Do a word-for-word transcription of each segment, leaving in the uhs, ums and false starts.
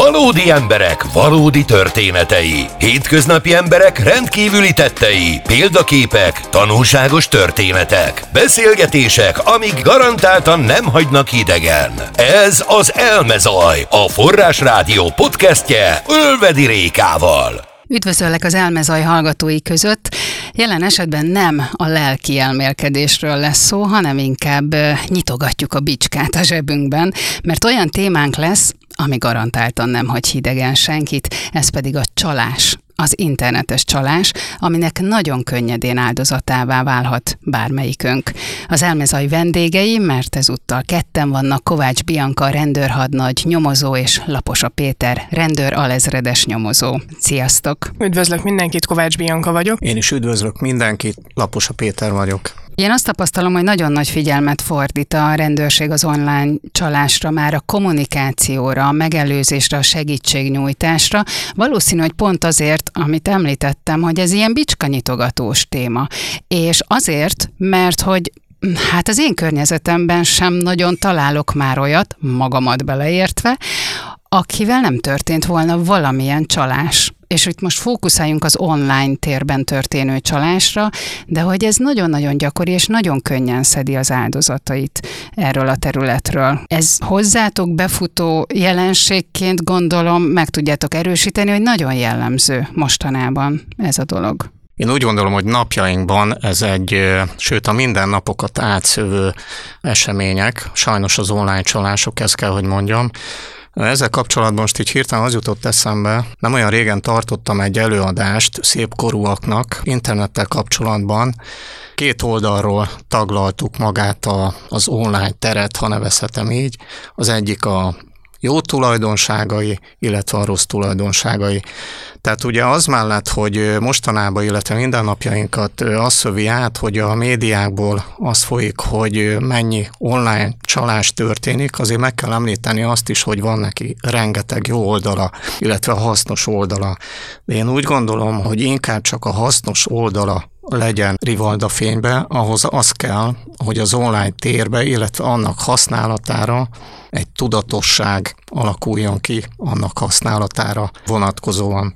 Valódi emberek valódi történetei. Hétköznapi emberek rendkívüli tettei. Példaképek, tanulságos történetek. Beszélgetések, amik garantáltan nem hagynak hidegen. Ez az Elmezaj, a Forrás Rádió podcastje Ölvedi Rékával. Üdvözöllek az Elmezaj hallgatói között. Jelen esetben nem a lelki elmélkedésről lesz szó, hanem inkább nyitogatjuk a bicskát a zsebünkben, mert olyan témánk lesz, ami garantáltan nem hagy hidegen senkit, ez pedig a csalás. Az internetes csalás, aminek nagyon könnyedén áldozatává válhat bármelyikünk. Az Elmezaj vendégei, mert ezúttal ketten vannak, Kovács Bianka, rendőrhadnagy, nyomozó, és Laposa Péter, rendőr alezredes nyomozó. Sziasztok! Üdvözlök mindenkit, Kovács Bianka vagyok. Én is üdvözlök mindenkit, Laposa Péter vagyok. Én azt tapasztalom, hogy nagyon nagy figyelmet fordít a rendőrség az online csalásra, már a kommunikációra, a megelőzésre, a segítségnyújtásra. Valószínű, hogy pont azért, amit említettem, hogy ez ilyen bicskanyitogatós téma. És azért, mert hogy hát az én környezetemben sem nagyon találok már olyat, magamat beleértve, akivel nem történt volna valamilyen csalás. És itt most fókuszáljunk az online térben történő csalásra, de hogy ez nagyon-nagyon gyakori, és nagyon könnyen szedi az áldozatait erről a területről. Ez hozzátok befutó jelenségként, gondolom, meg tudjátok erősíteni, hogy nagyon jellemző mostanában ez a dolog. Én úgy gondolom, hogy napjainkban ez egy, sőt a mindennapokat átszövő események, sajnos az online csalások, ezt kell, hogy mondjam. Ezzel kapcsolatban most így hirtelen az jutott eszembe, nem olyan régen tartottam egy előadást szépkorúaknak internettel kapcsolatban. Két oldalról taglaltuk magát a, az online teret, ha nevezhetem így. Az egyik a jó tulajdonságai, illetve a rossz tulajdonságai. Tehát ugye az mellett, hogy mostanában, illetve mindennapjainkat az szövi át, hogy a médiákból az folyik, hogy mennyi online csalás történik, azért meg kell említeni azt is, hogy van neki rengeteg jó oldala, illetve hasznos oldala. De én úgy gondolom, hogy inkább csak a hasznos oldala legyen rivalda fénybe, ahhoz az kell, hogy az online térbe, illetve annak használatára egy tudatosság alakuljon ki annak használatára vonatkozóan.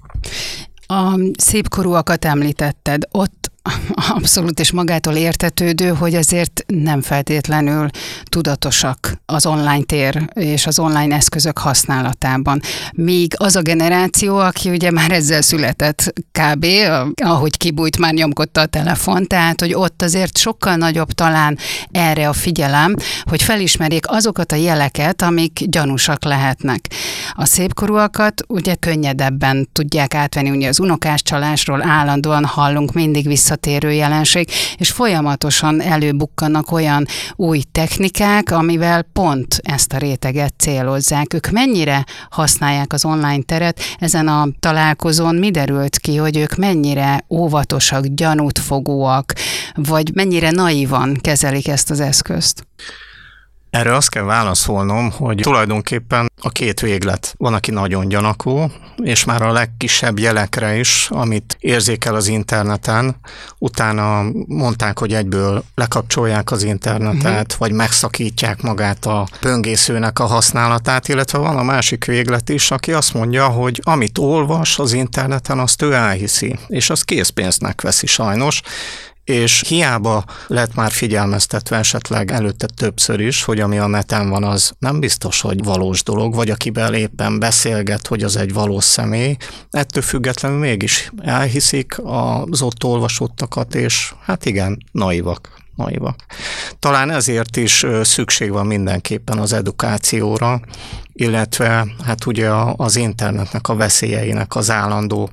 A szépkorúakat említetted, ott abszolút és magától értetődő, hogy azért nem feltétlenül tudatosak az online tér és az online eszközök használatában. Míg az a generáció, aki ugye már ezzel született kb., ahogy kibújt, már nyomkodta a telefon, tehát hogy ott azért sokkal nagyobb talán erre a figyelem, hogy felismerjék azokat a jeleket, amik gyanúsak lehetnek. A szépkorúakat ugye könnyedebben tudják átvenni, ugye az unokás csalásról állandóan hallunk, mindig visszatérő jelenség, és folyamatosan előbukkannak olyan új technikák, amivel pont ezt a réteget célozzák. Ők mennyire használják az online teret? Ezen a találkozón mi derült ki, hogy ők mennyire óvatosak, gyanútfogóak, vagy mennyire naívan kezelik ezt az eszközt? Erre azt kell válaszolnom, hogy tulajdonképpen a két véglet. Van, aki nagyon gyanakó, és már a legkisebb jelekre is, amit érzékel az interneten, utána mondták, hogy egyből lekapcsolják az internetet, uh-huh. vagy megszakítják magát a böngészőnek a használatát, illetve van a másik véglet is, aki azt mondja, hogy amit olvas az interneten, azt ő elhiszi, és azt készpénznek veszi sajnos, és hiába lett már figyelmeztetve esetleg előtte többször is, hogy ami a neten van, az nem biztos, hogy valós dolog, vagy akivel éppen beszélget, hogy az egy valós személy, ettől függetlenül mégis elhiszik az ott olvasottakat, és hát igen, naivak. naivak. Talán ezért is szükség van mindenképpen az edukációra, illetve hát ugye az internetnek a veszélyeinek az állandó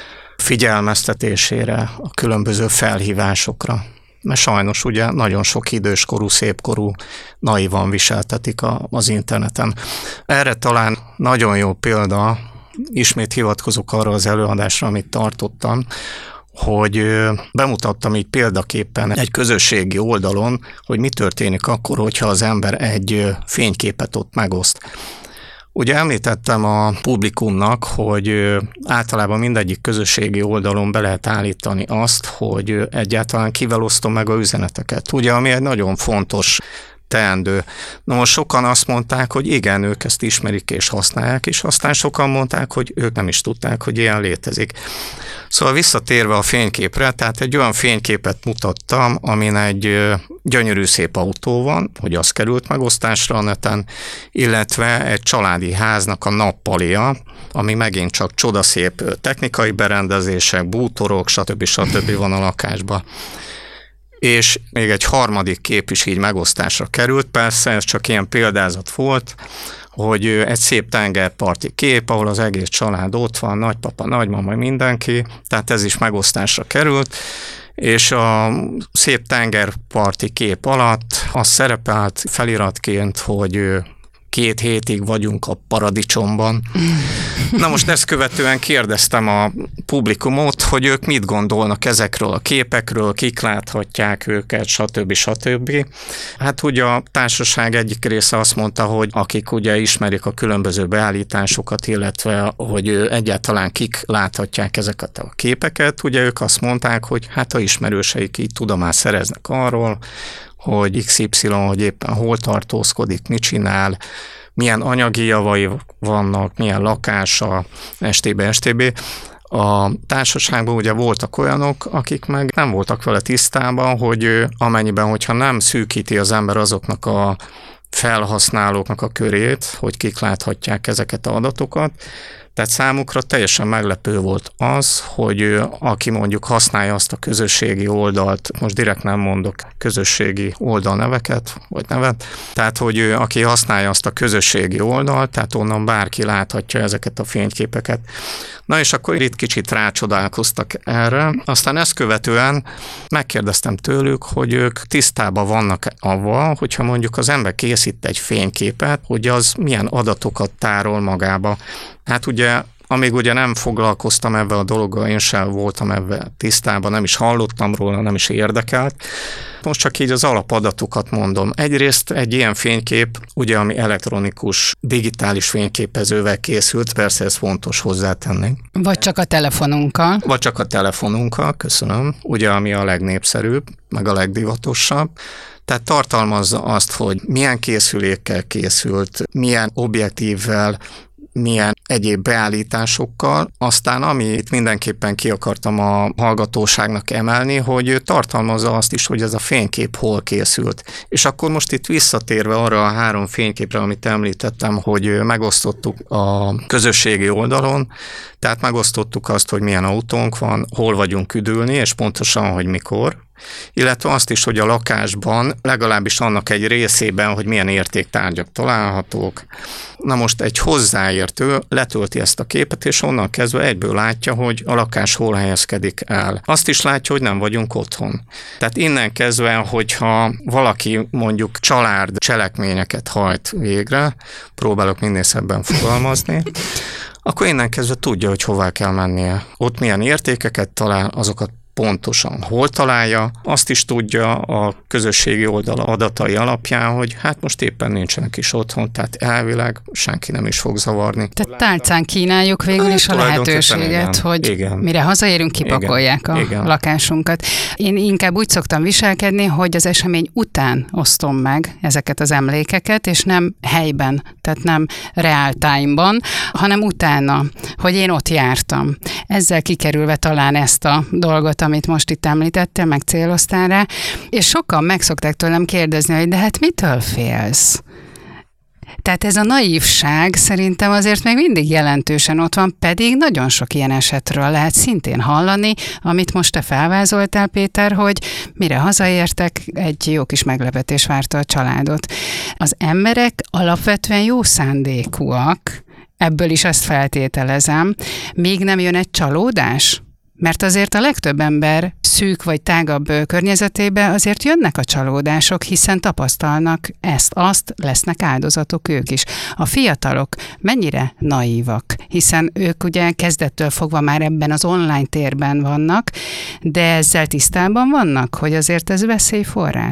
figyelmeztetésére, a különböző felhívásokra. Mert sajnos ugye nagyon sok időskorú, szépkorú naivan viseltetik a, az interneten. Erre talán nagyon jó példa, ismét hivatkozok arra az előadásra, amit tartottam, hogy bemutattam így példaképpen egy közösségi oldalon, hogy mi történik akkor, hogyha az ember egy fényképet ott megoszt. Ugye említettem a publikumnak, hogy általában mindegyik közösségi oldalon be lehet állítani azt, hogy egyáltalán kivel osztom meg a üzeneteket. Ugye, ami egy nagyon fontos teendő. Na most sokan azt mondták, hogy igen, ők ezt ismerik és használják, és aztán sokan mondták, hogy ők nem is tudták, hogy ilyen létezik. Szóval visszatérve a fényképre, tehát egy olyan fényképet mutattam, amin egy gyönyörű szép autó van, hogy az került megosztásra a neten, illetve egy családi háznak a nappalia, ami megint csak csodaszép technikai berendezések, bútorok, stb. stb. Van a lakásban. És még egy harmadik kép is így megosztásra került, persze ez csak ilyen példázat volt, hogy egy szép tengerparti kép, ahol az egész család ott van, nagypapa, nagymama, mindenki, tehát ez is megosztásra került, és a szép tengerparti kép alatt az szerepelt feliratként, hogy két hétig vagyunk a paradicsomban. Na most ezt követően kérdeztem a publikumot, hogy ők mit gondolnak ezekről a képekről, kik láthatják őket, stb. stb. Hát ugye a társaság egyik része azt mondta, hogy akik ugye ismerik a különböző beállításokat, illetve hogy egyáltalán kik láthatják ezeket a képeket, ugye ők azt mondták, hogy hát a ismerőseik így tudomást szereznek arról, hogy iksz ipszilon, hogy éppen hol tartózkodik, mit csinál, milyen anyagi javai vannak, milyen lakása, stb. stb. A társaságban ugye voltak olyanok, akik meg nem voltak vele tisztában, hogy amennyiben, hogyha nem szűkíti az ember azoknak a felhasználóknak a körét, hogy kik láthatják ezeket az adatokat, tehát számukra teljesen meglepő volt az, hogy aki mondjuk használja azt a közösségi oldalt, most direkt nem mondok közösségi oldal neveket, vagy nevet, tehát hogy aki használja azt a közösségi oldalt, tehát onnan bárki láthatja ezeket a fényképeket. Na és akkor itt kicsit rácsodálkoztak erre, aztán ezt követően megkérdeztem tőlük, hogy ők tisztában vannak avval, hogyha mondjuk az ember készít egy fényképet, hogy az milyen adatokat tárol magába. Hát ugye, amíg ugye nem foglalkoztam ebben a dologgal, én sem voltam ebben tisztában, nem is hallottam róla, nem is érdekelt. Most csak így az alapadatokat mondom. Egyrészt egy ilyen fénykép, ugye ami elektronikus, digitális fényképezővel készült, persze ez fontos hozzátenni. Vagy csak a telefonunkkal. Vagy csak a telefonunkkal, köszönöm. Ugye ami a legnépszerűbb, meg a legdivatosabb. Tehát tartalmazza azt, hogy milyen készülékkel készült, milyen objektívvel, milyen egyéb beállításokkal. Aztán, amit mindenképpen ki akartam a hallgatóságnak emelni, hogy tartalmazza azt is, hogy ez a fénykép hol készült. És akkor most itt visszatérve arra a három fényképre, amit említettem, hogy megosztottuk a közösségi oldalon, tehát megosztottuk azt, hogy milyen autónk van, hol vagyunk üdülni, és pontosan, hogy mikor, illetve azt is, hogy a lakásban, legalábbis annak egy részében, hogy milyen értéktárgyak találhatók. Na most egy hozzáértő letölti ezt a képet, és onnan kezdve egyből látja, hogy a lakás hol helyezkedik el. Azt is látja, hogy nem vagyunk otthon. Tehát innen kezdve, hogyha valaki mondjuk család cselekményeket hajt végre, próbálok minél szebben fogalmazni, akkor innen kezdve tudja, hogy hová kell mennie. Ott milyen értékeket talál, azokat pontosan hol találja, azt is tudja a közösségi oldal adatai alapján, hogy hát most éppen nincsenek is otthon, tehát elvileg senki nem is fog zavarni. Tehát tálcán kínáljuk végül is a lehetőséget, igen, hogy igen. Mire hazaérünk, kipakolják igen, a igen. lakásunkat. Én inkább úgy szoktam viselkedni, hogy az esemény után osztom meg ezeket az emlékeket, és nem helyben, tehát nem real time-ban, hanem utána, hogy én ott jártam. Ezzel kikerülve talán ezt a dolgot, amit most itt említettél, meg céloztál rá, és sokan meg szokták tőlem kérdezni, hogy de hát mitől félsz? Tehát ez a naívság szerintem azért még mindig jelentősen ott van, pedig nagyon sok ilyen esetről lehet szintén hallani, amit most te felvázoltál, Péter, hogy mire hazaértek, egy jó kis meglepetés várta a családot. Az emberek alapvetően jó szándékúak, ebből is ezt feltételezem, még nem jön egy csalódás? Mert azért a legtöbb ember szűk vagy tágabb környezetébe azért jönnek a csalódások, hiszen tapasztalnak ezt, azt, lesznek áldozatok ők is. A fiatalok mennyire naívak, hiszen ők ugye kezdettől fogva már ebben az online térben vannak, de ezzel tisztában vannak, hogy azért ez veszélyforrás.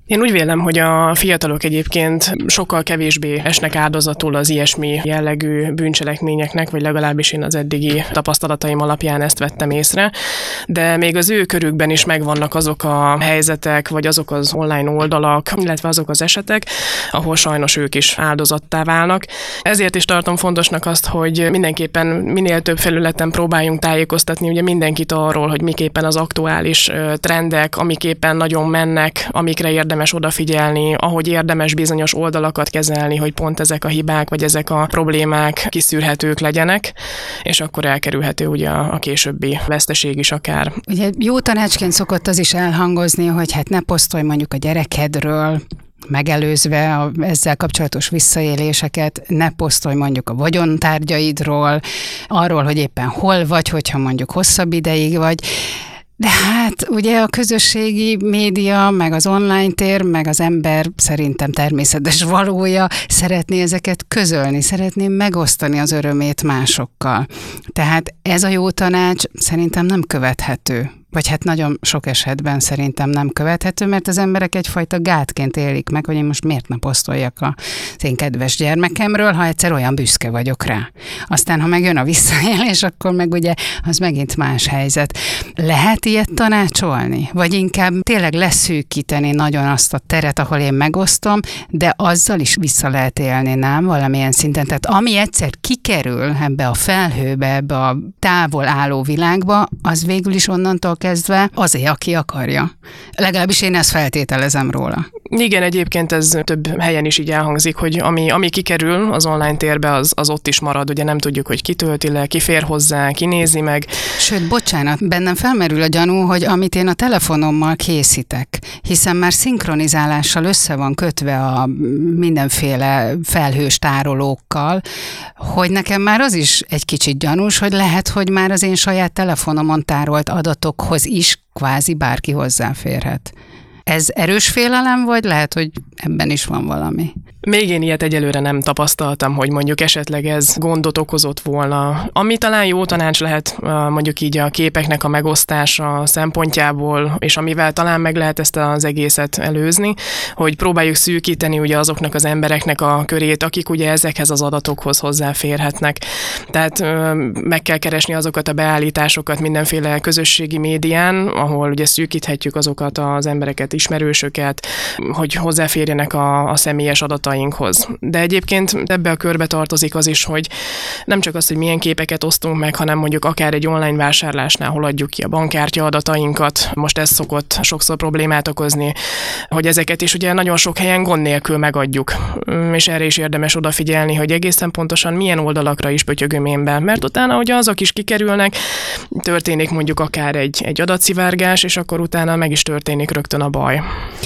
Én úgy vélem, hogy a fiatalok egyébként sokkal kevésbé esnek áldozatul az ilyesmi jellegű bűncselekményeknek, vagy legalábbis én az eddigi tapasztalataim alapján ezt vettem észre, de még az ő körükben is megvannak azok a helyzetek, vagy azok az online oldalak, illetve azok az esetek, ahol sajnos ők is áldozattá válnak. Ezért is tartom fontosnak azt, hogy mindenképpen minél több felületen próbáljunk tájékoztatni ugye mindenkit arról, hogy miképpen az aktuális trendek, amiképpen nagyon mennek, amikre érdemes odafigyelni, ahogy érdemes bizonyos oldalakat kezelni, hogy pont ezek a hibák, vagy ezek a problémák kiszűrhetők legyenek, és akkor elkerülhető ugye a, a későbbi veszteség is akár. Ugye jó tanácsként szokott az is elhangozni, hogy hát ne posztolj mondjuk a gyerekedről, megelőzve a ezzel kapcsolatos visszaéléseket, ne posztolj mondjuk a vagyontárgyaidról, arról, hogy éppen hol vagy, hogyha mondjuk hosszabb ideig vagy. De hát ugye a közösségi média, meg az online tér, meg az ember szerintem természetes valója szeretné ezeket közölni, szeretné megosztani az örömét másokkal. Tehát ez a jó tanács szerintem nem követhető. Vagy hát nagyon sok esetben szerintem nem követhető, mert az emberek egyfajta gátként élik meg, hogy én most miért ne posztoljak az én kedves gyermekemről, ha egyszer olyan büszke vagyok rá. Aztán, ha megjön a visszaélés, akkor meg ugye az megint más helyzet. Lehet ilyet tanácsolni? Vagy inkább tényleg leszűkíteni nagyon azt a teret, ahol én megosztom, de azzal is vissza lehet élni, nem? Valamilyen szinten. Tehát ami egyszer kikerül ebbe a felhőbe, ebbe a távol álló világba, az végül is onnantól kezdve azért, aki akarja. Legalábbis én ezt feltételezem róla. Igen, egyébként ez több helyen is így elhangzik, hogy ami, ami kikerül az online térbe, az, az ott is marad. Ugye nem tudjuk, hogy ki tölti le, ki fér hozzá, ki nézi meg. Sőt, bocsánat, bennem felmerül a gyanú, hogy amit én a telefonommal készítek, hiszen már szinkronizálással össze van kötve a mindenféle felhős tárolókkal, hogy nekem már az is egy kicsit gyanús, hogy lehet, hogy már az én saját telefonomon tárolt adatokhoz is kvázi bárki hozzáférhet. Ez erős félelem, vagy lehet, hogy ebben is van valami? Még én ilyet egyelőre nem tapasztaltam, hogy mondjuk esetleg ez gondot okozott volna. Ami talán jó tanács lehet mondjuk így a képeknek a megosztása szempontjából, és amivel talán meg lehet ezt az egészet előzni, hogy próbáljuk szűkíteni ugye azoknak az embereknek a körét, akik ugye ezekhez az adatokhoz hozzáférhetnek. Tehát meg kell keresni azokat a beállításokat mindenféle közösségi médián, ahol ugye szűkíthetjük azokat az embereket, ismerősöket, hogy hozzáférjenek a, a személyes adatainkhoz. De egyébként ebbe a körbe tartozik az is, hogy nem csak az, hogy milyen képeket osztunk meg, hanem mondjuk akár egy online vásárlásnál, hol adjuk ki a bankkártya adatainkat. Most ez szokott sokszor problémát okozni, hogy ezeket is ugye nagyon sok helyen gond nélkül megadjuk. És erre is érdemes odafigyelni, hogy egészen pontosan milyen oldalakra is pötyögöm én be. Mert utána, hogy azok is kikerülnek, történik mondjuk akár egy, egy adatszivárgás, és akkor utána meg is történik rögtön a baj.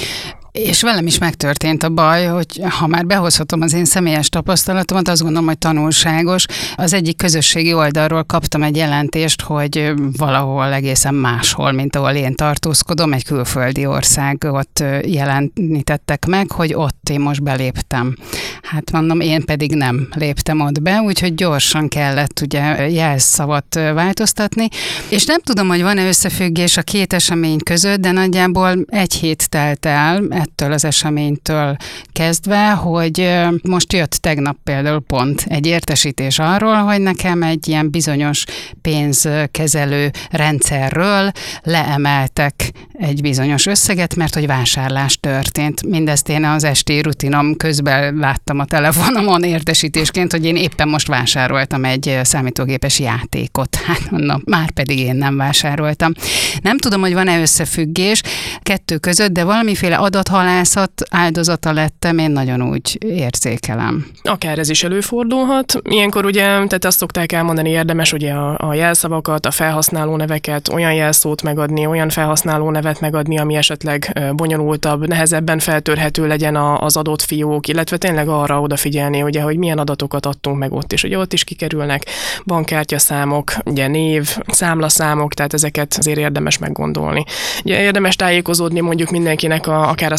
És velem is megtörtént a baj, hogy ha már behozhatom az én személyes tapasztalatomat, azt gondolom, hogy tanulságos. Az egyik közösségi oldalról kaptam egy jelentést, hogy valahol egészen máshol, mint ahol én tartózkodom, egy külföldi országot jelenítettek meg, hogy ott én most beléptem. Hát mondom, én pedig nem léptem ott be, úgyhogy gyorsan kellett ugye jelszavat változtatni, és nem tudom, hogy van-e összefüggés a két esemény között, de nagyjából egy hét telt el ettől az eseménytől kezdve, hogy most jött tegnap például pont egy értesítés arról, hogy nekem egy ilyen bizonyos pénzkezelő rendszerről leemeltek egy bizonyos összeget, mert hogy vásárlás történt. Mindezt én az esti rutinom közben láttam a telefonomon értesítésként, hogy én éppen most vásároltam egy számítógépes játékot. Hát mondom, már pedig én nem vásároltam. Nem tudom, hogy van-e összefüggés kettő között, de valamiféle adathalászat áldozata lettem, én nagyon úgy érzékelem. Akár ez is előfordulhat. Ilyenkor ugye, tehát azt szokták elmondani, érdemes ugye a, a jelszavakat, a felhasználó neveket, olyan jelszót megadni, olyan felhasználó nevet megadni, ami esetleg bonyolultabb, nehezebben feltörhető legyen az adott fiók, illetve tényleg arra odafigyelni, ugye, hogy milyen adatokat adtunk meg ott is. Ugye ott is kikerülnek bankkártyaszámok, ugye név, számlaszámok, tehát ezeket azért érdemes meggondolni. Ugye érdemes tájékozódni mondjuk mindenkinek a, akár a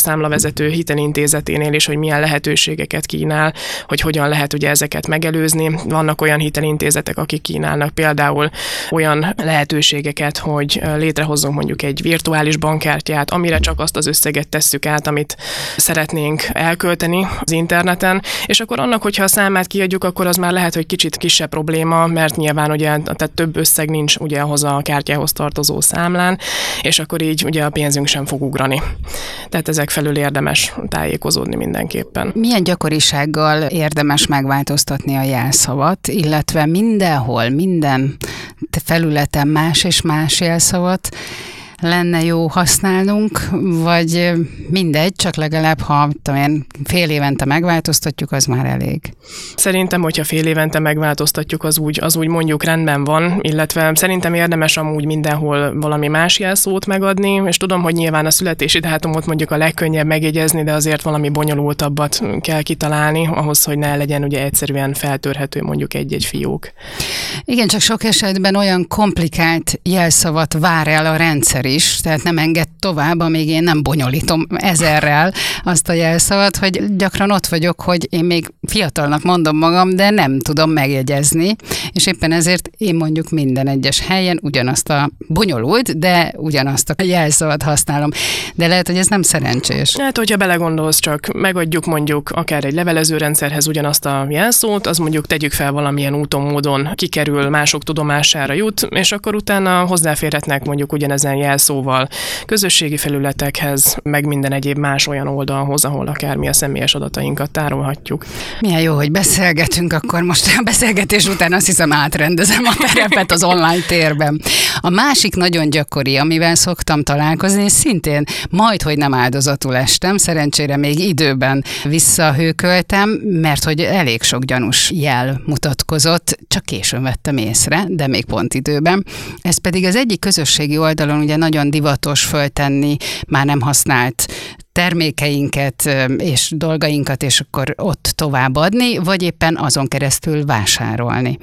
számlavezető hitelintézeténél is, hogy milyen lehetőségeket kínál, hogy hogyan lehet ugye ezeket megelőzni. Vannak olyan hitelintézetek, akik kínálnak például olyan lehetőségeket, hogy létrehozzunk mondjuk egy virtuális bankkártyát, amire csak azt az összeget tesszük át, amit szeretnénk elkölteni az interneten, és akkor annak, hogyha a számát kiadjuk, akkor az már lehet, hogy kicsit kisebb probléma, mert nyilván ugye tehát több összeg nincs ugye ahhoz a kártyához tartozó számlán, és akkor így ugye a pénzünk sem fog ugrani. Tehát ezek felül érdemes tájékozódni mindenképpen. Milyen gyakorisággal érdemes megváltoztatni a jelszavat, illetve mindenhol, minden felületen más és más jelszavat lenne jó használnunk, vagy mindegy, csak legalább, ha tudom, fél évente megváltoztatjuk, az már elég. Szerintem, hogyha fél évente megváltoztatjuk, az úgy, az úgy mondjuk rendben van, illetve szerintem érdemes amúgy mindenhol valami más jelszót megadni, és tudom, hogy nyilván a születési dátumot mondjuk a legkönnyebb megjegyezni, de azért valami bonyolultabbat kell kitalálni, ahhoz, hogy ne legyen ugye egyszerűen feltörhető mondjuk egy-egy fiók. Igen, csak sok esetben olyan komplikált jelszavat vár el a rendszer is, tehát nem enged tovább, amíg én nem bonyolítom ezerrel azt a jelszavat, hogy gyakran ott vagyok, hogy én még fiatalnak mondom magam, de nem tudom megjegyezni, és éppen ezért én mondjuk minden egyes helyen ugyanazt a bonyolult, de ugyanazt a jelszavat használom. De lehet, hogy ez nem szerencsés. Hát, hogyha belegondolsz, csak megadjuk mondjuk akár egy levelezőrendszerhez ugyanazt a jelszót, az mondjuk tegyük fel valamilyen úton, módon kikerül, mások tudomására jut, és akkor utána hozzáférhetnek mondjuk ugyanezen jelszóval közösségi felületekhez, meg minden egyéb más olyan oldalhoz, ahol akár mi a személyes adatainkat tárolhatjuk. Milyen jó, hogy beszélgetünk, akkor most a beszélgetés után azt hiszem átrendezem a terepet az online térben. A másik nagyon gyakori, amivel szoktam találkozni, és szintén majdhogy nem áldozatul estem, szerencsére még időben visszahőköltem, mert hogy elég sok gyanús jel mutatkozott, csak későn vettem észre, de még pont időben. Ez pedig az egyik közösségi oldalon ugye nagyon divatos föltenni már nem használt termékeinket és dolgainkat, és akkor ott továbbadni, vagy éppen azon keresztül vásárolni.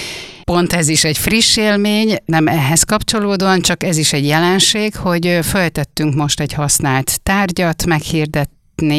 Pont ez is egy friss élmény, nem ehhez kapcsolódóan, csak ez is egy jelenség, hogy föltettünk most egy használt tárgyat, meghirdett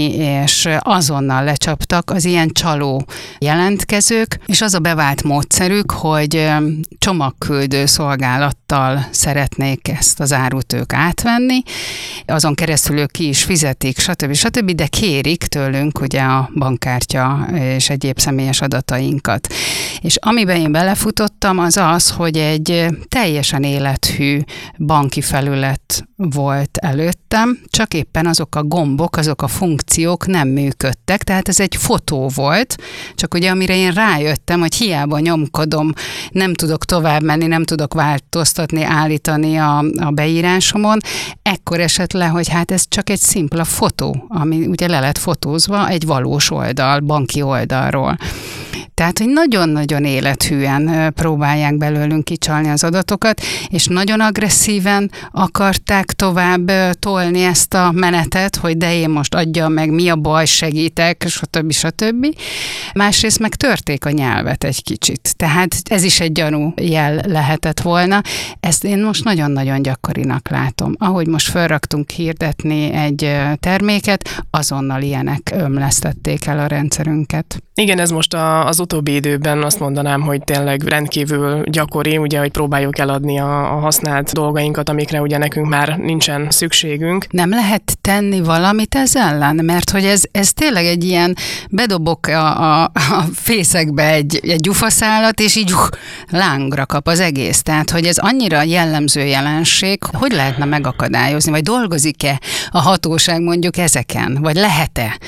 és azonnal lecsaptak az ilyen csaló jelentkezők, és az a bevált módszerük, hogy csomagküldő szolgálattal szeretnék ezt az árut ők átvenni, azon keresztül ők ki is fizetik, stb. stb., de kérik tőlünk ugye a bankkártya és egyéb személyes adatainkat. És amiben én belefutottam, az az, hogy egy teljesen élethű banki felület volt előttem, csak éppen azok a gombok, azok a funkciók nem működtek, tehát ez egy fotó volt, csak ugye amire én rájöttem, hogy hiába nyomkodom, nem tudok tovább menni, nem tudok változtatni, állítani a, a beírásomon, ekkor esett le, hogy hát ez csak egy szimpla fotó, ami ugye le lett fotózva egy valós oldal, banki oldalról. Tehát, hogy nagyon-nagyon élethűen próbálják belőlünk kicsalni az adatokat, és nagyon agresszíven akarták tovább tolni ezt a menetet, hogy de én most adjam meg, mi a baj, segítek, stb. stb. Másrészt meg törték a nyelvet egy kicsit. Tehát ez is egy gyanú jel lehetett volna. Ezt én most nagyon-nagyon gyakorinak látom. Ahogy most felraktunk hirdetni egy terméket, azonnal ilyenek ömlesztették el a rendszerünket. Igen, ez most a, az utóbbi időben azt mondanám, hogy tényleg rendkívül gyakori, ugye, hogy próbáljuk eladni a, a használt dolgainkat, amikre ugye nekünk már nincsen szükségünk. Nem lehet tenni valamit ez ellen? Mert hogy ez, ez tényleg egy ilyen, bedobok a, a, a fészekbe egy, egy gyufaszálat, és így uh, lángra kap az egész. Tehát, hogy ez annyira jellemző jelenség, hogy lehetne megakadályozni, vagy dolgozik-e a hatóság mondjuk ezeken, vagy lehet-e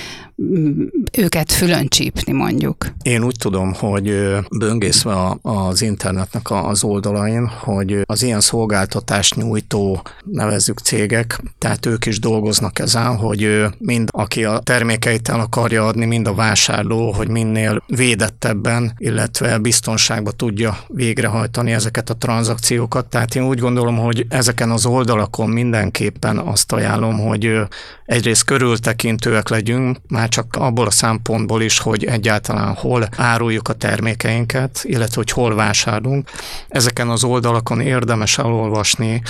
őket fülön csípni mondjuk? Én úgy tudom, hogy böngészve az internetnek az oldalain, hogy az ilyen szolgáltatást nyújtó, nevezzük cégek, tehát ők is dolgoznak ezen, hogy mind aki a termékeit el akarja adni, mind a vásárló, hogy minél védettebben, illetve biztonságban tudja végrehajtani ezeket a tranzakciókat. Tehát én úgy gondolom, hogy ezeken az oldalakon mindenképpen azt ajánlom, hogy egyrészt körültekintőek legyünk, már csak abból a szempontból is, hogy egyáltalán hol áruljuk a termékeinket, illetve hogy hol vásárolunk. Ezeken az oldalakon érdemes elolvasni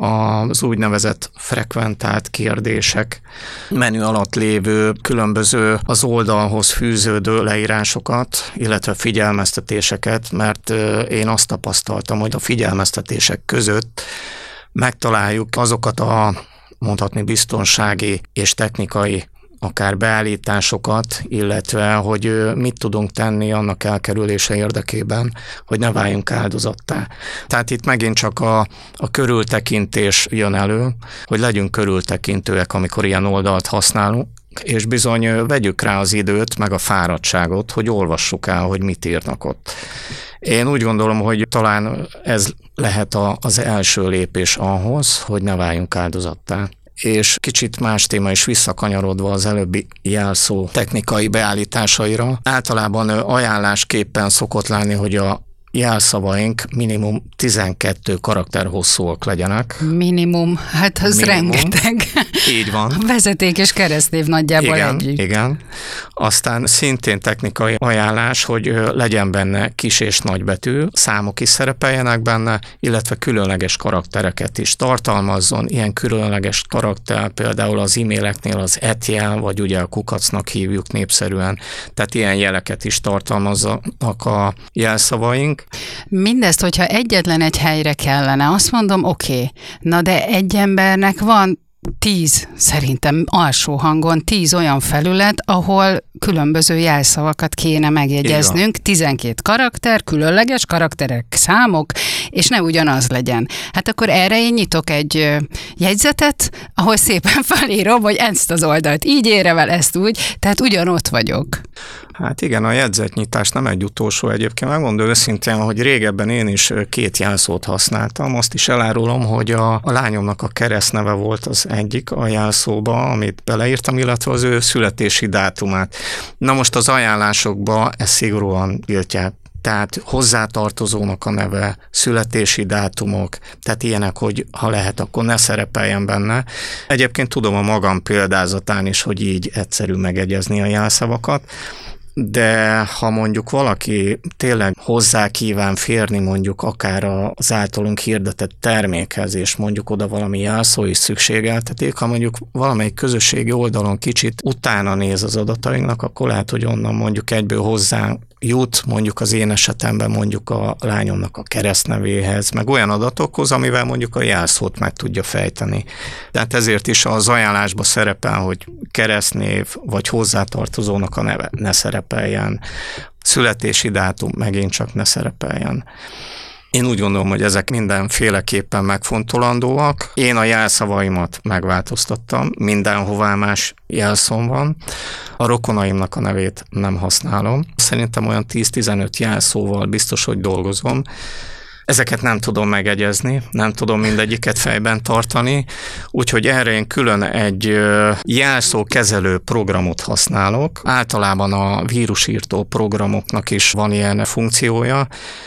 az úgynevezett frekventált kérdések menü alatt lévő különböző az oldalhoz fűződő leírásokat, illetve figyelmeztetéseket, mert én azt tapasztaltam, hogy a figyelmeztetések között megtaláljuk azokat a mondhatni biztonsági és technikai akár beállításokat, illetve hogy mit tudunk tenni annak elkerülése érdekében, hogy ne váljunk áldozattá. Tehát itt megint csak a, a körültekintés jön elő, hogy legyünk körültekintőek, amikor ilyen oldalt használunk, és bizony vegyük rá az időt, meg a fáradtságot, hogy olvassuk el, hogy mit írnak ott. Én úgy gondolom, hogy talán ez lehet a, az első lépés ahhoz, hogy ne váljunk áldozattá. És kicsit más téma is visszakanyarodva az előbbi jelszó technikai beállításaira. Általában ajánlásképpen szokott lenni, hogy a jelszavaink minimum tizenkét karakter hosszúak legyenek. Minimum, hát az minimum. Rengeteg. Így van. A vezeték és keresztnév nagyjából igen, együtt. Igen, aztán szintén technikai ajánlás, hogy legyen benne kis és nagybetű, számok is szerepeljenek benne, illetve különleges karaktereket is tartalmazzon. Ilyen különleges karakter például az e-maileknél az et jel, vagy ugye a kukacnak hívjuk népszerűen, tehát ilyen jeleket is tartalmaznak a jelszavaink. Mindezt, hogyha egyetlen egy helyre kellene, azt mondom, oké, okay. Na de egy embernek van tíz, szerintem alsó hangon tíz olyan felület, ahol különböző jelszavakat kéne megjegyeznünk, tizenkét karakter, különleges karakterek, számok, és ne ugyanaz legyen. Hát akkor erre én nyitok egy jegyzetet, ahol szépen felírom, hogy ezt az oldalt így érevel, ezt úgy, tehát ugyanott vagyok. Hát igen, a jegyzetnyitás nem egy utolsó egyébként. Megmondom őszintén, hogy régebben én is két jelszót használtam. Azt is elárulom, hogy a, a lányomnak a keresztneve volt az egyik a jelszóba, amit beleírtam, illetve az ő születési dátumát. Na most az ajánlásokba ezt szigorúan tiltják. Tehát hozzátartozónak a neve, születési dátumok, tehát ilyenek, hogy ha lehet, akkor ne szerepeljen benne. Egyébként tudom a magam példázatán is, hogy így egyszerű megegyezni a jelszavakat, de ha mondjuk valaki tényleg hozzá kíván férni mondjuk akár az általunk hirdetett termékhez, és mondjuk oda valami jelszó is szükségeltetik, ha mondjuk valamelyik közösségi oldalon kicsit utána néz az adatainknak, akkor lehet, hogy onnan mondjuk egyből hozzá jut, mondjuk az én esetemben mondjuk a lányomnak a keresztnevéhez, meg olyan adatokhoz, amivel mondjuk a jelszót meg tudja fejteni. Tehát ezért is az ajánlásban szerepel, hogy keresztnév vagy hozzátartozónak a neve ne szerepeljen, születési dátum megint csak ne szerepeljen. Én úgy gondolom, hogy ezek mindenféleképpen megfontolandóak. Én a jelszavaimat megváltoztattam, mindenhová más jelszóm van. A rokonaimnak a nevét nem használom. Szerintem olyan tíz-tizenöt jelszóval biztos, hogy dolgozom. Ezeket nem tudom megegyezni, nem tudom mindegyiket fejben tartani, úgyhogy erre én külön egy jelszókezelő programot használok. Általában a vírusírtó programoknak is van ilyen funkciója,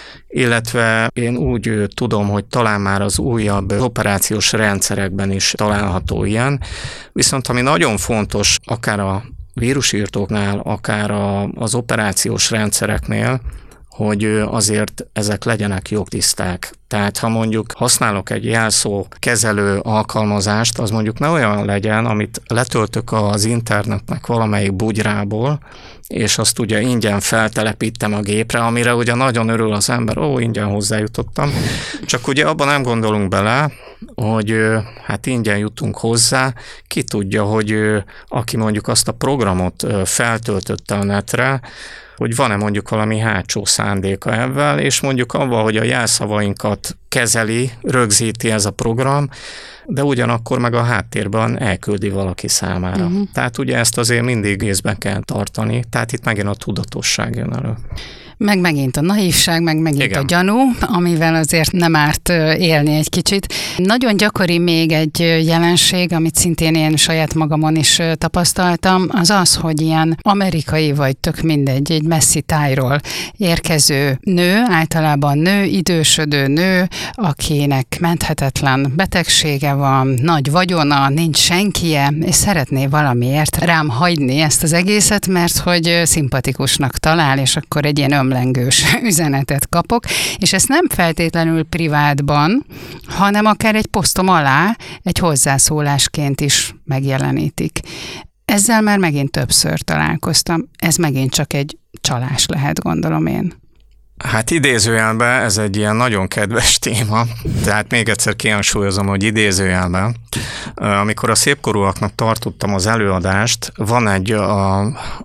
illetve én úgy tudom, hogy talán már az újabb operációs rendszerekben is található ilyen, viszont ami nagyon fontos, akár a vírusírtóknál, akár az operációs rendszereknél, hogy azért ezek legyenek jogtiszták. Tehát ha mondjuk használok egy jelszó kezelő alkalmazást, az mondjuk ne olyan legyen, amit letöltök az internetnek valamelyik bugyrából, és azt ugye ingyen feltelepítem a gépre, amire ugye nagyon örül az ember, ó, ingyen hozzájutottam. Csak ugye abban nem gondolunk bele, hogy hát ingyen jutunk hozzá, ki tudja, hogy aki mondjuk azt a programot feltöltötte a netre, hogy van-e mondjuk valami hátsó szándéka ebben, és mondjuk abban, hogy a jelszavainkat kezeli, rögzíti ez a program, de ugyanakkor meg a háttérben elküldi valaki számára. Uh-huh. Tehát ugye ezt azért mindig észben kell tartani, tehát itt megint a tudatosság jön elő. Meg megint a naívság, meg megint igen. a gyanú, amivel azért nem árt élni egy kicsit. Nagyon gyakori még egy jelenség, amit szintén én saját magamon is tapasztaltam, az az, hogy ilyen amerikai vagy tök mindegy, egy messzi tájról érkező nő, általában nő, idősödő nő, akinek menthetetlen betegsége van, nagy vagyona, nincs senkije, és szeretné valamiért rám hagyni ezt az egészet, mert hogy szimpatikusnak talál, és akkor egy ilyen ömlengős üzenetet kapok, és ezt nem feltétlenül privátban, hanem akár egy posztom alá egy hozzászólásként is megjelenítik. Ezzel már megint többször találkoztam. Ez megint csak egy csalás lehet, gondolom én. Hát idézőjelben ez egy ilyen nagyon kedves téma, tehát még egyszer kihangsúlyozom, hogy idézőjelben. Amikor a szépkorúaknak tartottam az előadást, van egy, a,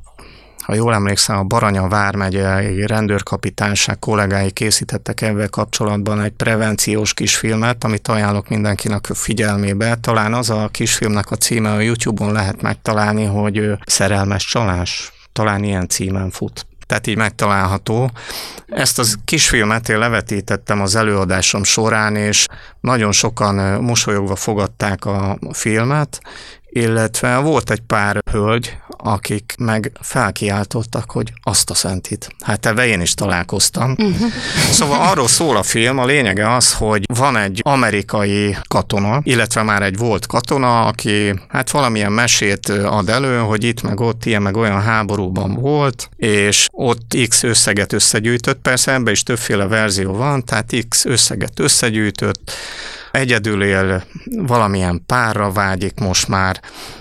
ha jól emlékszem, a Baranya vármegyei rendőrkapitányság kollégái készítettek ebben kapcsolatban egy prevenciós kisfilmet, amit ajánlok mindenkinek figyelmébe. Talán az a kisfilmnek a címe, a YouTube-on lehet megtalálni, hogy Szerelmes csalás. Talán ilyen címen fut. Tehát így megtalálható. Ezt a kisfilmet én levetítettem az előadásom során, és nagyon sokan mosolyogva fogadták a filmet, illetve volt egy pár hölgy, akik meg felkiáltottak, hogy azt a szentit. Hát ebben én is találkoztam. Uh-huh. Szóval arról szól a film, a lényege az, hogy van egy amerikai katona, illetve már egy volt katona, aki hát valamilyen mesét ad elő, hogy itt meg ott ilyen meg olyan háborúban volt, és ott X összeget összegyűjtött, persze ebben is többféle verzió van, tehát X összeget összegyűjtött, egyedül él, valamilyen párra vágyik most már,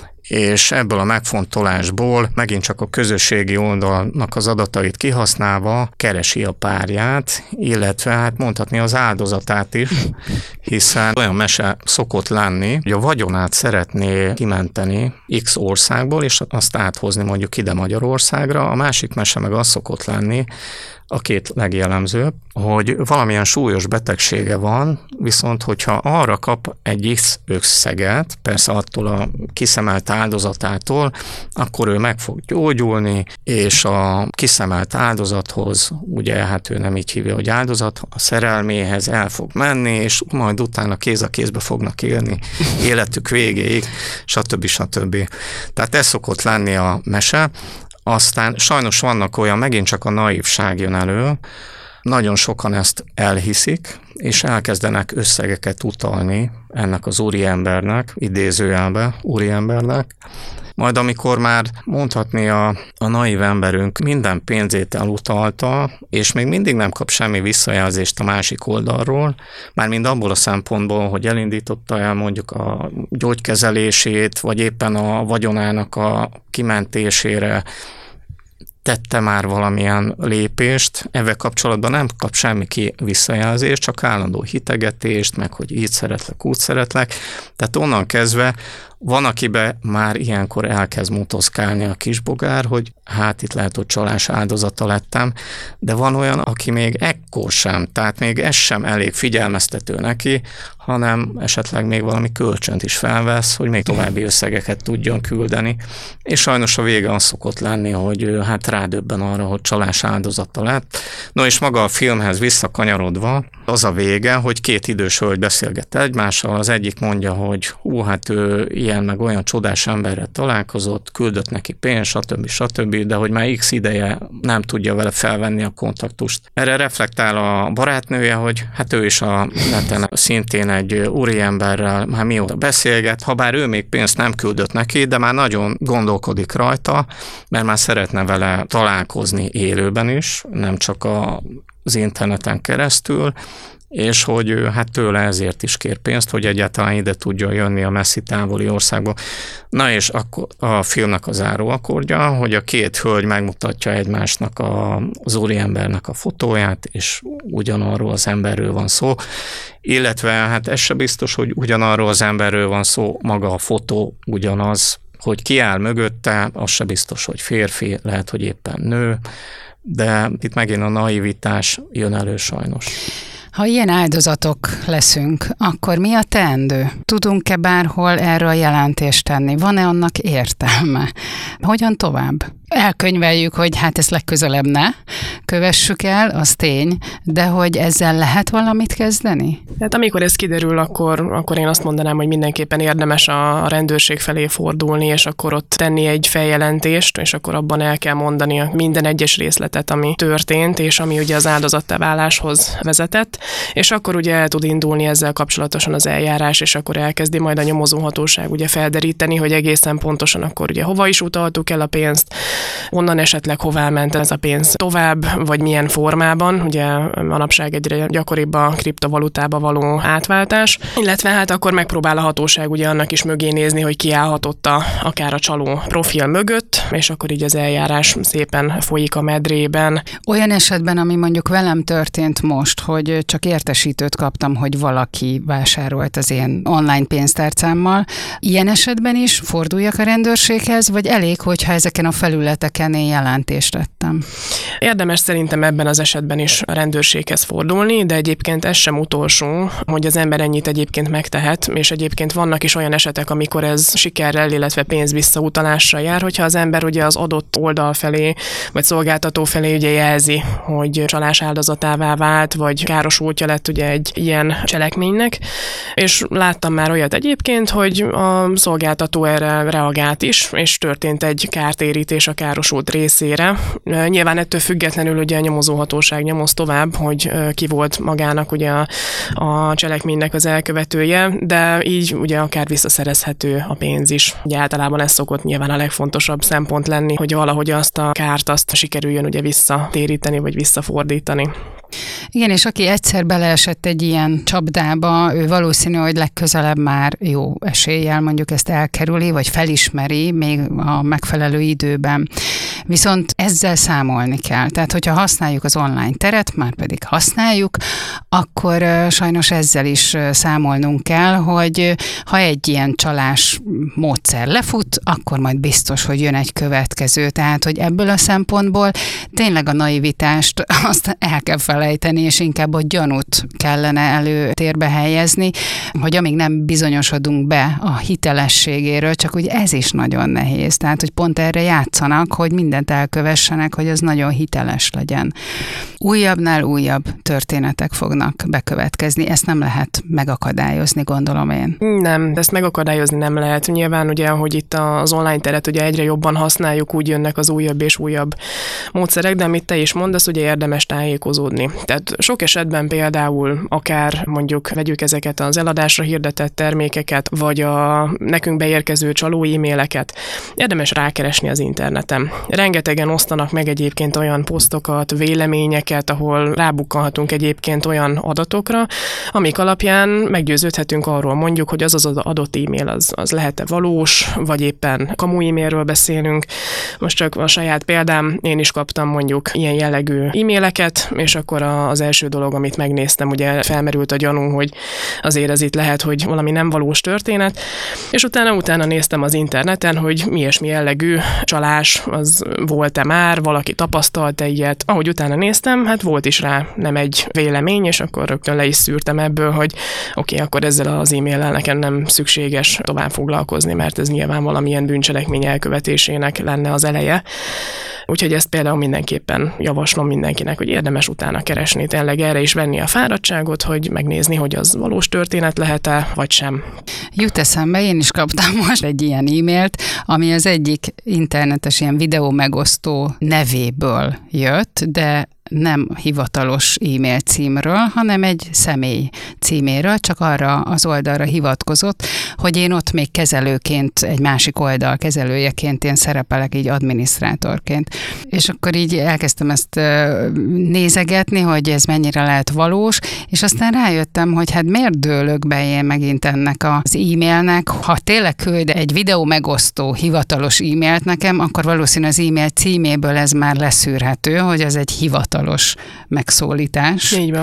és ebből a megfontolásból megint csak a közösségi oldalnak az adatait kihasználva keresi a párját, illetve hát mondhatni az áldozatát is, hiszen olyan mese szokott lenni, hogy a vagyonát szeretné kimenteni X országból, és azt áthozni mondjuk ide Magyarországra, a másik mese meg az szokott lenni, a két legjellemzőbb, hogy valamilyen súlyos betegsége van, viszont hogyha arra kap egy X összeget, persze attól a kiszemelt áldozatától, akkor ő meg fog gyógyulni, és a kiszemelt áldozathoz, ugye hát ő nem így hívja, hogy áldozat, a szerelméhez el fog menni, és majd utána kéz a kézbe fognak élni életük végéig, stb. stb. Tehát ez szokott lenni a mese. Aztán sajnos vannak olyan, megint csak a naívság jön elő, nagyon sokan ezt elhiszik, és elkezdenek összegeket utalni ennek az úriembernek, idézőjelbe úriembernek, majd amikor már mondhatni a, a naív emberünk minden pénzét elutalta, és még mindig nem kap semmi visszajelzést a másik oldalról, mármint abból a szempontból, hogy elindította el mondjuk a gyógykezelését, vagy éppen a vagyonának a kimentésére tette már valamilyen lépést, ezzel kapcsolatban nem kap semmi ki visszajelzést, csak állandó hitegetést, meg hogy így szeretlek, úgy szeretlek. Tehát onnan kezdve van, akiben már ilyenkor elkezd motoszkálni a kisbogár, hogy hát itt lehet, hogy csalás áldozata lettem, de van olyan, aki még ekkor sem, tehát még ez sem elég figyelmeztető neki, hanem esetleg még valami kölcsönt is felvesz, hogy még további összegeket tudjon küldeni. És sajnos a vége az szokott lenni, hogy hát rádöbben arra, hogy csalás áldozata lett. No és maga a filmhez visszakanyarodva, az a vége, hogy két idős hölgy beszélget egymással, az egyik mondja, hogy hú, hát ő ilyen meg olyan csodás emberrel találkozott, küldött neki pénzt, stb. stb., de hogy már x ideje nem tudja vele felvenni a kontaktust. Erre reflektál a barátnője, hogy hát ő is a neten szintén egy úriemberrel már mióta beszélget, ha bár ő még pénzt nem küldött neki, de már nagyon gondolkodik rajta, mert már szeretne vele találkozni élőben is, nem csak a, az interneten keresztül, és hogy ő hát tőle ezért is kér pénzt, hogy egyáltalán ide tudjon jönni a messzi távoli országba. Na és akkor a filmnek a záróakordja, hogy a két hölgy megmutatja egymásnak a, az úriembernek a fotóját, és ugyanarról az emberről van szó, illetve hát ez se biztos, hogy ugyanarról az emberről van szó, maga a fotó ugyanaz, hogy ki áll mögötte, az se biztos, hogy férfi, lehet, hogy éppen nő, de itt megint a naivitás jön elő sajnos. Ha ilyen áldozatok leszünk, akkor mi a teendő? Tudunk-e bárhol erről jelentést tenni? Van-e annak értelme? Hogyan tovább? elkönyveljük, hogy hát ezt legközelebb ne kövessük el, az tény, de hogy ezzel lehet valamit kezdeni? Hát amikor ez kiderül, akkor, akkor én azt mondanám, hogy mindenképpen érdemes a rendőrség felé fordulni, és akkor ott tenni egy feljelentést, és akkor abban el kell mondani minden egyes részletet, ami történt, és ami ugye az áldozattá váláshoz vezetett, és akkor ugye el tud indulni ezzel kapcsolatosan az eljárás, és akkor elkezdi majd a nyomozóhatóság ugye felderíteni, hogy egészen pontosan akkor ugye hova is utaltuk el a pénzt, onnan esetleg hová ment ez a pénz tovább, vagy milyen formában, ugye manapság egyre gyakoribb a kriptovalutába való átváltás, illetve hát akkor megpróbál a hatóság ugye annak is mögé nézni, hogy ki állhatott a, akár a csaló profil mögött, és akkor így az eljárás szépen folyik a medrében. Olyan esetben, ami mondjuk velem történt most, hogy csak értesítőt kaptam, hogy valaki vásárolt az én online pénztárcámmal, ilyen esetben is forduljak a rendőrséghez, vagy elég, hogyha ezeken a felületeken én jelentést tettem? Érdemes szerintem ebben az esetben is a rendőrséghez fordulni, de egyébként ez sem utolsó, hogy az ember ennyit egyébként megtehet, és egyébként vannak is olyan esetek, amikor ez sikerrel, illetve pénz visszautalással jár, hogyha az ember ugye az adott oldal felé, vagy szolgáltató felé ugye jelzi, hogy csalás áldozatává vált, vagy károsultja lett ugye egy ilyen cselekménynek, és láttam már olyat egyébként, hogy a szolgáltató erre reagált is, és történt egy kártérítés a károsult részére. Nyilván ettől függetlenül ugye a nyomozóhatóság nyomoz tovább, hogy ki volt magának ugye a, a cselekménynek az elkövetője, de így ugye akár visszaszerezhető a pénz is. Ugye általában ez szokott nyilván a legfontosabb szempont lenni, hogy valahogy azt a kárt azt sikerüljön ugye visszatéríteni, vagy visszafordítani. Igen, és aki egyszer beleesett egy ilyen csapdába, ő valószínű, hogy legközelebb már jó eséllyel mondjuk ezt elkerüli, vagy felismeri még a megfelelő időben. Viszont ezzel számolni kell. Tehát, hogyha használjuk az online teret, már pedig használjuk, akkor sajnos ezzel is számolnunk kell, hogy ha egy ilyen csalás módszer lefut, akkor majd biztos, hogy jön egy következő. Tehát, hogy ebből a szempontból tényleg a naivitást azt el kell felejteni, és inkább a gyanút kellene előtérbe helyezni, hogy amíg nem bizonyosodunk be a hitelességéről, csak úgy ez is nagyon nehéz. Tehát, hogy pont erre játszanak, hogy mindent elkövessenek, hogy az nagyon hiteles legyen. Újabbnál újabb történetek fognak bekövetkezni, ezt nem lehet megakadályozni, gondolom én. Nem, ezt megakadályozni nem lehet. Nyilván ugye, hogy itt az online teret ugye egyre jobban használjuk, úgy jönnek az újabb és újabb módszerek, de amit te is mondasz, ugye érdemes tájékozódni. Tehát sok esetben például akár mondjuk vegyük ezeket az eladásra hirdetett termékeket, vagy a nekünk beérkező csaló e-maileket, érdemes rákeresni az interneten. Rengetegen osztanak meg egyébként olyan posztokat, véleményeket, ahol rábukkanhatunk egyébként olyan adatokra, amik alapján meggyőződhetünk arról mondjuk, hogy az az adott e-mail az, az lehet-e valós, vagy éppen kamu e-mailről beszélünk. Most csak a saját példám, én is kaptam mondjuk ilyen jellegű e-maileket, és akkor az első dolog, amit megnéztem, ugye felmerült a gyanú, hogy azért ez itt lehet, hogy valami nem valós történet, és utána utána néztem az interneten, hogy mi és mi jellegű csalás az volt-e már, valaki tapasztalt-e ilyet. Ahogy utána néztem, hát volt is rá nem egy vélemény, és akkor rögtön le is szűrtem ebből, hogy oké, okay, akkor ezzel az e-maillel nekem nem szükséges tovább foglalkozni, mert ez nyilván valamilyen bűncselekmény elkövetésének lenne az eleje. Úgyhogy ezt például mindenképpen javaslom mindenkinek, hogy érdemes utána keresni, tényleg erre is venni a fáradtságot, hogy megnézni, hogy az valós történet lehet-e, vagy sem. Jut eszembe, én is kaptam most egy ilyen e-mailt, ami az egyik internetes ilyen videó megosztó nevéből jött, de nem hivatalos e-mail címről, hanem egy személy címéről, csak arra az oldalra hivatkozott, hogy én ott még kezelőként, egy másik oldal kezelőjeként én szerepelek így adminisztrátorként. És akkor így elkezdtem ezt nézegetni, hogy ez mennyire lehet valós, és aztán rájöttem, hogy hát miért dőlök be én megint ennek az e-mailnek. Ha tényleg küld egy videó megosztó hivatalos e-mailt nekem, akkor valószínű az e-mail címéből ez már leszűrhető, hogy ez egy hivatalos megszólítás. Így van.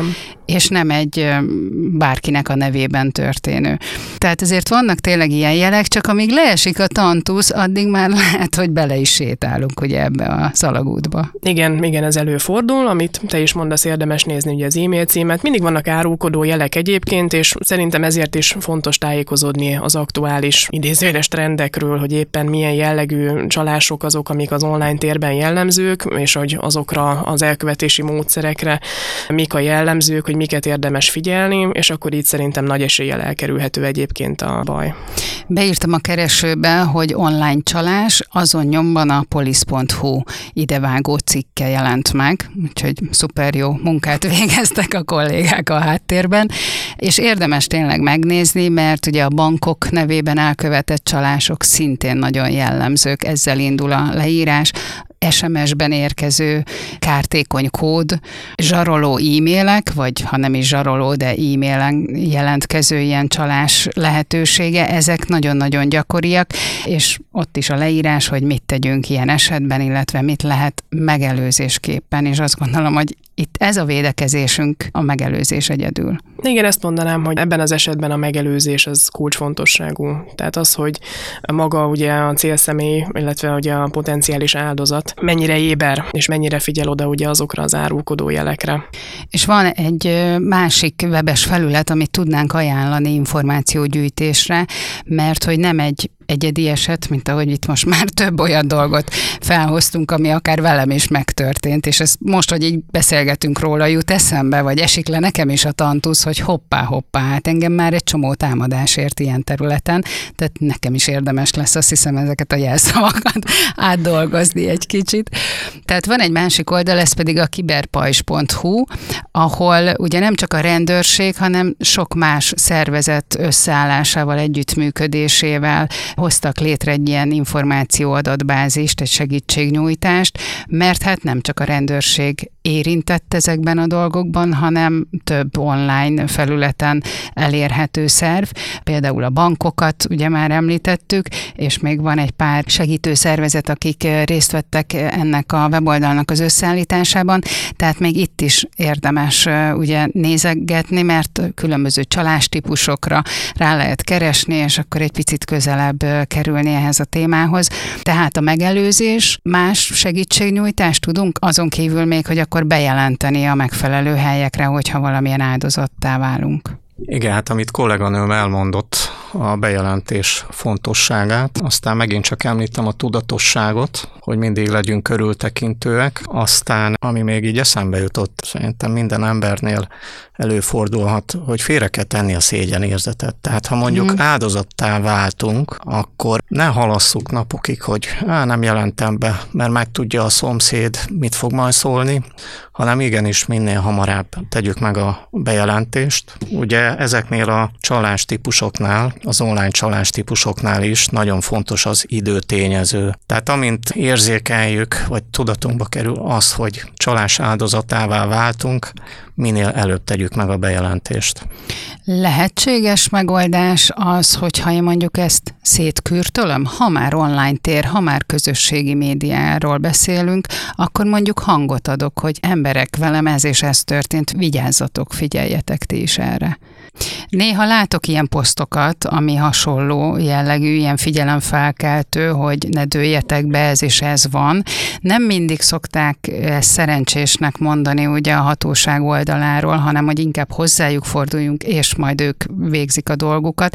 és nem egy bárkinek a nevében történő. Tehát ezért vannak tényleg ilyen jelek, csak amíg leesik a tantusz, addig már lehet, hogy bele is sétálunk ugye ebbe a szalagútba. Igen, igen, ez előfordul, amit te is mondasz, érdemes nézni ugye az e-mail címet. Mindig vannak árulkodó jelek egyébként, és szerintem ezért is fontos tájékozódni az aktuális idézőjeles trendekről, hogy éppen milyen jellegű csalások azok, amik az online térben jellemzők, és hogy azokra az elkövetési módszerekre mik a jellemzők, hogy miket érdemes figyelni, és akkor így szerintem nagy eséllyel elkerülhető egyébként a baj. Beírtam a keresőbe, hogy online csalás, azon nyomban a polisz pont hu idevágó cikke jelent meg, úgyhogy szuper jó munkát végeztek a kollégák a háttérben, és érdemes tényleg megnézni, mert ugye a bankok nevében elkövetett csalások szintén nagyon jellemzők, ezzel indul a leírás, es em es-ben érkező kártékony kód, zsaroló e-mailek, vagy ha nem is zsaroló, de e-mailen jelentkező ilyen csalás lehetősége, ezek nagyon-nagyon gyakoriak, és ott is a leírás, hogy mit tegyünk ilyen esetben, illetve mit lehet megelőzésképpen, és azt gondolom, hogy itt ez a védekezésünk, a megelőzés egyedül. Igen, ezt mondanám, hogy ebben az esetben a megelőzés az kulcsfontosságú. Tehát az, hogy maga ugye a célszemély, illetve ugye a potenciális áldozat mennyire éber, és mennyire figyel oda ugye azokra az árulkodó jelekre. És van egy másik webes felület, amit tudnánk ajánlani információgyűjtésre, mert hogy nem egy egyedi eset, mint ahogy itt most már több olyan dolgot felhoztunk, ami akár velem is megtörtént, és ezt most, hogy így beszélgetünk róla, jut eszembe, vagy esik le nekem is a tantusz, hogy hoppá, hoppá, hát engem már egy csomó támadás ért ilyen területen, tehát nekem is érdemes lesz, azt hiszem, ezeket a jelszavakat átdolgozni egy kicsit. Tehát van egy másik oldal, ez pedig a kiberpajzs pont hu, ahol ugye nem csak a rendőrség, hanem sok más szervezet összeállásával, együttműködésével hoztak létre egy ilyen információadatbázist, egy segítségnyújtást, mert hát nem csak a rendőrség érintett ezekben a dolgokban, hanem több online felületen elérhető szerv. Például a bankokat ugye már említettük, és még van egy pár segítő szervezet, akik részt vettek ennek a weboldalnak az összeállításában, tehát még itt is érdemes ugye nézegetni, mert különböző csalástípusokra rá lehet keresni, és akkor egy picit közelebb kerülni ehhez a témához. Tehát a megelőzés, más segítségnyújtást tudunk, azon kívül még, hogy akkor bejelenteni a megfelelő helyekre, hogyha valamilyen áldozattá válunk. Igen, hát amit kolléganőm elmondott, a bejelentés fontosságát, aztán megint csak említem a tudatosságot, hogy mindig legyünk körültekintőek, aztán ami még így eszembe jutott, szerintem minden embernél előfordulhat, hogy félre kell tenni a szégyenérzetet. Tehát ha mondjuk mm. áldozattá váltunk, akkor ne halasszuk napokig, hogy á, nem jelentem be, mert megtudja a szomszéd, mit fog majd szólni, hanem igenis minél hamarabb tegyük meg a bejelentést. Ugye ezeknél a csalás típusoknál, az online csalás típusoknál is nagyon fontos az időtényező. Tehát amint érzékeljük, vagy tudatunkba kerül az, hogy csalás áldozatává váltunk, minél előbb tegyük meg a bejelentést. Lehetséges megoldás az, hogyha én mondjuk ezt szétkürtölöm, ha már online tér, ha már közösségi médiáról beszélünk, akkor mondjuk hangot adok, hogy emberek, velem ez és ez történt, vigyázzatok, figyeljetek ti is erre. Néha látok ilyen posztokat, ami hasonló jellegű, ilyen figyelemfelkeltő, hogy ne dőljetek be, ez és ez van. Nem mindig szokták ezt szerencsésnek mondani ugye a hatóság oldaláról, hanem hogy inkább hozzájuk forduljunk, és majd ők végzik a dolgukat.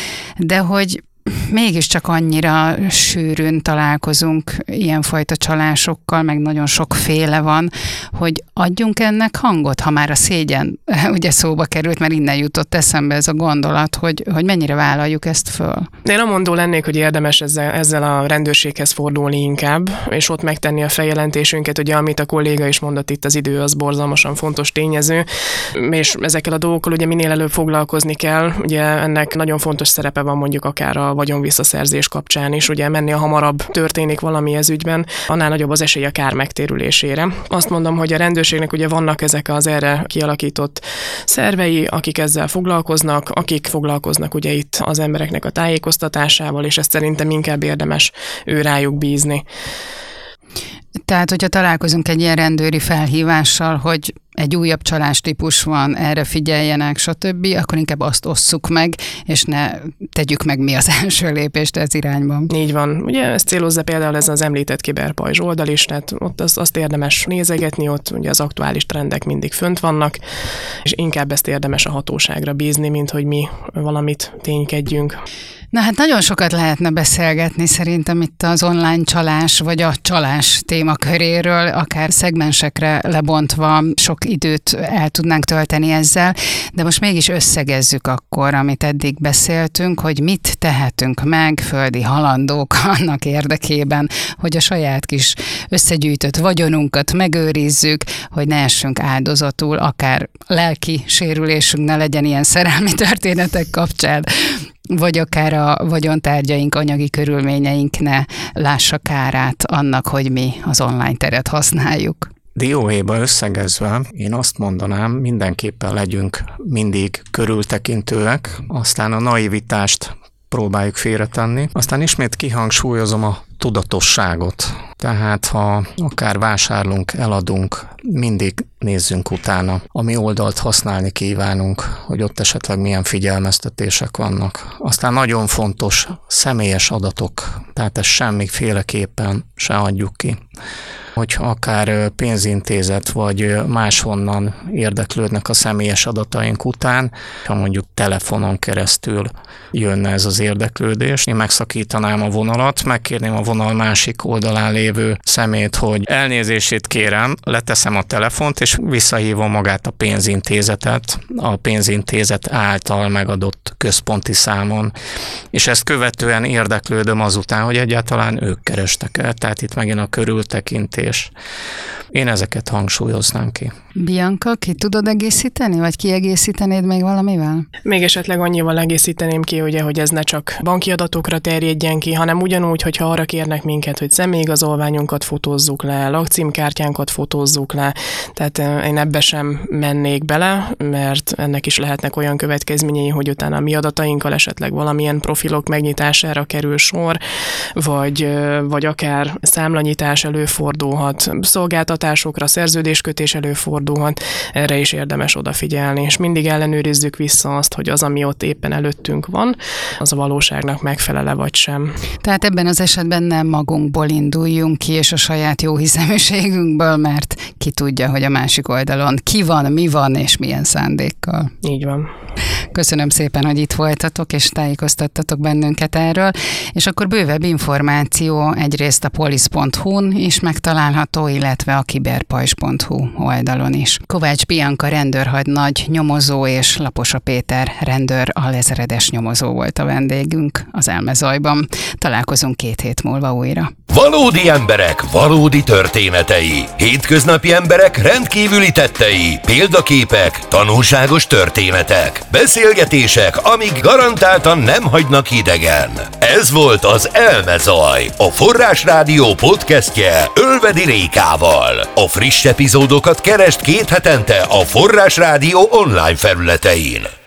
De hogy mégiscsak annyira sűrűn találkozunk ilyenfajta csalásokkal, meg nagyon sokféle van, hogy adjunk ennek hangot, ha már a szégyen ugye szóba került, mert innen jutott eszembe ez a gondolat, hogy, hogy mennyire vállaljuk ezt föl. De én amondó lennék, hogy érdemes ezzel, ezzel a rendőrséghez fordulni inkább, és ott megtenni a feljelentésünket, ugye amit a kolléga is mondott, itt az idő az borzalmasan fontos tényező, és ezekkel a dolgokkal ugye minél előbb foglalkozni kell, ugye ennek nagyon fontos szerepe van mondjuk akár a vagyonvisszaszerzés kapcsán is, ugye mennél hamarabb történik valami ez ügyben, annál nagyobb az esély a kár megtérülésére. Azt mondom, hogy a rendőrségnek ugye vannak ezek az erre kialakított szervei, akik ezzel foglalkoznak, akik foglalkoznak ugye itt az embereknek a tájékoztatásával, és ezt szerintem inkább érdemes ő rájuk bízni. Tehát, hogyha találkozunk egy ilyen rendőri felhívással, hogy egy újabb csalástípus van, erre figyeljenek, stb., akkor inkább azt osszuk meg, és ne tegyük meg mi az első lépést ez irányban. Így van. Ugye ezt célozza például ez az említett kiberpajzs oldal is, tehát ott azt, azt érdemes nézegetni, ott ugye az aktuális trendek mindig fönt vannak, és inkább ezt érdemes a hatóságra bízni, mint hogy mi valamit ténykedjünk. Na hát nagyon sokat lehetne beszélgetni szerintem itt az online csalás, vagy a csalás témaköréről, akár szegmensekre lebontva sok időt el tudnánk tölteni ezzel, de most mégis összegezzük akkor, amit eddig beszéltünk, hogy mit tehetünk meg, földi halandók annak érdekében, hogy a saját kis összegyűjtött vagyonunkat megőrizzük, hogy ne essünk áldozatul, akár lelki sérülésünk ne legyen ilyen szerelmi történetek kapcsán, vagy akár a vagyontárgyaink, anyagi körülményeink ne lássa kárát annak, hogy mi az online teret használjuk. Dióhéjba összegezve, én azt mondanám, mindenképpen legyünk mindig körültekintőek, aztán a naivitást próbáljuk félretenni, aztán ismét kihangsúlyozom a tudatosságot. Tehát ha akár vásárlunk, eladunk, mindig nézzünk utána, ami oldalt használni kívánunk, hogy ott esetleg milyen figyelmeztetések vannak. Aztán nagyon fontos személyes adatok, tehát ezt semmiféleképpen se adjuk ki. Hogyha akár pénzintézet vagy máshonnan érdeklődnek a személyes adataink után, ha mondjuk telefonon keresztül jönne ez az érdeklődés, én megszakítanám a vonalat, megkérném a vonal másik oldalán lévő szemét, hogy elnézését kérem, leteszem a telefont, és visszahívom magát a pénzintézetet, a pénzintézet által megadott központi számon, és ezt követően érdeklődöm azután, hogy egyáltalán ők kerestek el, tehát itt megint a körültekintés. Én ezeket hangsúlyoznám ki. Bianca, ki tudod egészíteni, vagy kiegészítenéd még valamivel? Még esetleg annyival egészíteném ki, ugye, hogy ez ne csak banki adatokra terjedjen ki, hanem ugyanúgy, hogyha arra kérnek minket, hogy személyigazolványunkat fotózzuk le, lakcímkártyánkat fotózzuk le, tehát én ebbe sem mennék bele, mert ennek is lehetnek olyan következményei, hogy utána a mi adatainkkal esetleg valamilyen profilok megnyitására kerül sor, vagy, vagy akár számlanyítás előfordulhat, szolgáltatásokra, szerződéskötés előfordulhat, erre is érdemes odafigyelni, és mindig ellenőrizzük vissza azt, hogy az, ami ott éppen előttünk van, az a valóságnak megfelele vagy sem. Tehát ebben az esetben nem magunkból induljunk ki, és a saját jóhiszeműségünkből, mert ki tudja, hogy a másik oldalon ki van, mi van, és milyen szándékkal. Így van. Köszönöm szépen, hogy itt voltatok, és tájékoztattatok bennünket erről, és akkor bővebb információ egyrészt a polisz pont hu-n is megtalálható, illetve a kiberpajzs pont hu oldalon is. Kovács Bianca rendőrhadnagy nyomozó és Laposa Péter rendőr alezredes nyomozó volt a vendégünk az Elmezajban. Találkozunk két hét múlva újra. Valódi emberek, valódi történetei. Hétköznapi emberek rendkívüli tettei. Példaképek, tanulságos történetek. Beszélgetések, amik garantáltan nem hagynak hidegen. Ez volt az Elmezaj, a Forrás Rádió podcastje Ölvedi Rékával. A friss epizódokat keresd két hetente a Forrás Rádió online felületein.